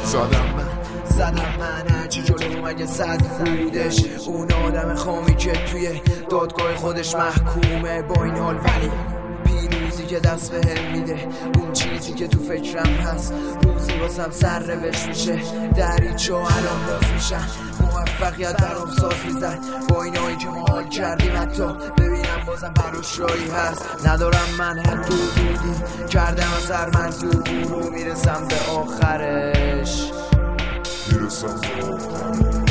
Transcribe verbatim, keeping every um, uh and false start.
زدم من زدم من هرچی جلو مگه صد بودش. اون آدم خامی که توی دادگاه خودش محکومه. با این حال ولی پیروزی که دست به هم میده، اون چیزی که تو فکرم هست روزی واسم سر روش میشه. دریچه ها الان باز میشن، موفقیت برام ساز میزد. با اینایی که ما حال کردیم حتی ببینم بازم براش رایی هست. ندارم من حد و حدودی کردم از هر منظور رو میرسم به آخرش، میرسم به آخرش.